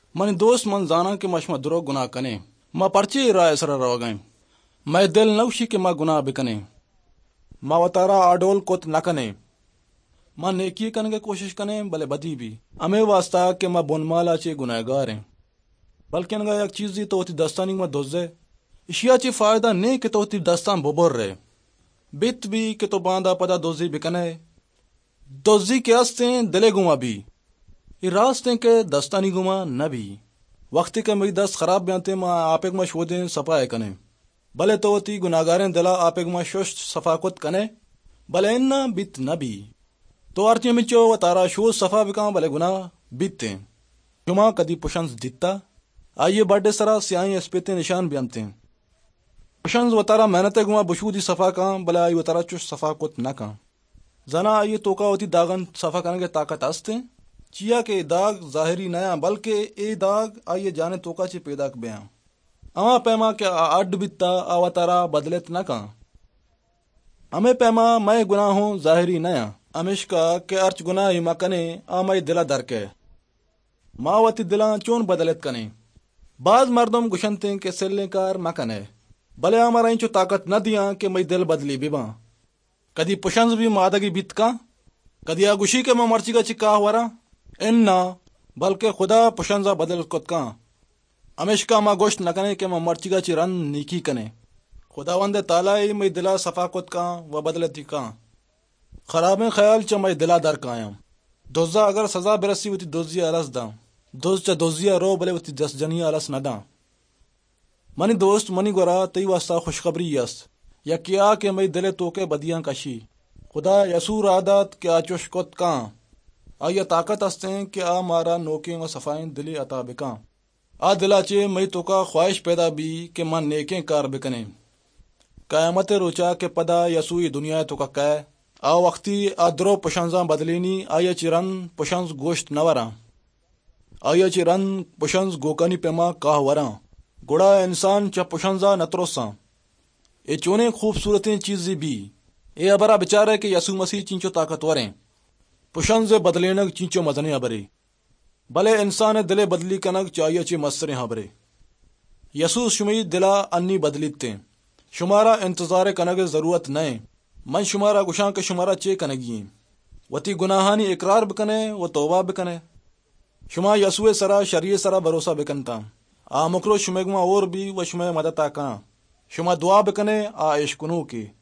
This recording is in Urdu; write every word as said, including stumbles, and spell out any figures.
من دوست من زانا کہ مشما درو گناہ کنے ما پرچی رائے سر رو گئیں میں دل نوشی کہ ما گناہ بکنے ما وطارا آڈول کوت نکنے ما نیکی کنے کے کوشش کنے بلے بدی بھی ہمیں واسطہ کہ ما بن مالا چے گناہ گار ہیں بلکہ انگا یک چیزی تو ہوتی دستانی ما دوزے اشیا چی فائدہ نہیں کہ تو ہوتی دستان ببر رہے بیت بھی کہ تو باندھا پدا دوزی بکنے دوزی کے ہستیں دلے گما بھی یہ راستیں کہ دستانی گما نہ بھی وقتی کہ میری دست خراب بیانتے ما آپ ایک ما شودیں صفائے کنے بلے تو ہوتی گناہگاریں دلا آپ ایک ما شوشت صفاقت کنے بلے اننا بیت نہ بھی تو ارچے مچو و تارا شو صفا بکاں بلے گناہ بیتیں شما کدی پشنز دیتا آئیے بڑے سرا سیائیں اسپیتے نشان بیانتے ہیں پشنز و تارا محنت گما بشودی صفا کاں بلے آئی و تارا چوش صفاقت نہ کاں زنا آئیے توکا ہوتی داغن صفا کرنے کے طاقت آستے چیا کہ داغ ظاہری نیا بلکہ اے داغ آئیے جانے توکا چے پیدا بیاں اما پیما کہ اڈ بیتا آوا تارا بدلت نہ کاں ہمیں پیما میں گناہ ہوں ظاہری نیا ہمیش کا کہ ارچ گناہ ہی مکنے آمائی دلا درکے ماوتی دلاں چون بدلت کنے بعض مردم گشنتے کہ سلنے کار مکنے بلے ہمارا انچو طاقت نہ دیاں کہ میں دل بدلی بیباں کدی پشنز بھی مادگی بیت کا کدی آگوشی کے میں مرچی کا چکا ہورا اننا بلکہ خدا پشنزا بدل کت کا ہمیش کا ما گوشت نہ کنے کہ میں مرچی کا چی رن نیکی کنے خدا وند تالائی میں دلا صفا کت کا و بدلتی کا خراب خیال چا میں دلا در کایام دوزا اگر سزا برسی ہوتی دوزی آلس دا دوز چا دوزی رو بلے ہوتی دس جنی آلس نہ دا منی دوست منی گورا تی واسطہ خوشخبری است یا کیا کہ میں دلے توکے بدیاں کشی خدا یسور عادت کہ آچوش کت کان آیا طاقت استیں کہ آ مارا نوکیں و صفائیں دلی عطا بکاں آ دلا چے میں توکا خواہش پیدا بھی کہ من نیکیں کار بکنے قیامت روچا کہ پدا یسوی دنیا توکا کہے آ وقتی آ درو پشنزاں بدلینی آیا چرن پشنز گوشت نوراں آیا چرن پشنز گوکانی پیما کاہ وراں گوڑا انسان چا پشنزا نتروساں اے چونے خوبصورتیں چیزیں بھی اے ابرا بچارے کہ یسوع مسیح چینچو طاقتوریں پشنز بدلینگ چینچو مزنے ابرے بلے انسان دلے بدلی کنگ چاہیے چے مصریں ہبرے یسوع شمی دلا انی بدلیتے شمارا انتظار کنگ ضرورت نئے من شمارا گشاں کے شمارا چے کنگیں وتی گناہانی اقرار بکنے و توبہ بکنے شما یسوع سرا شریع سرا بھروسہ بکنتا آ مکرو شمیگما اور بھی و شما مدتا کاں شما دعا بکنے آ عشقنو کی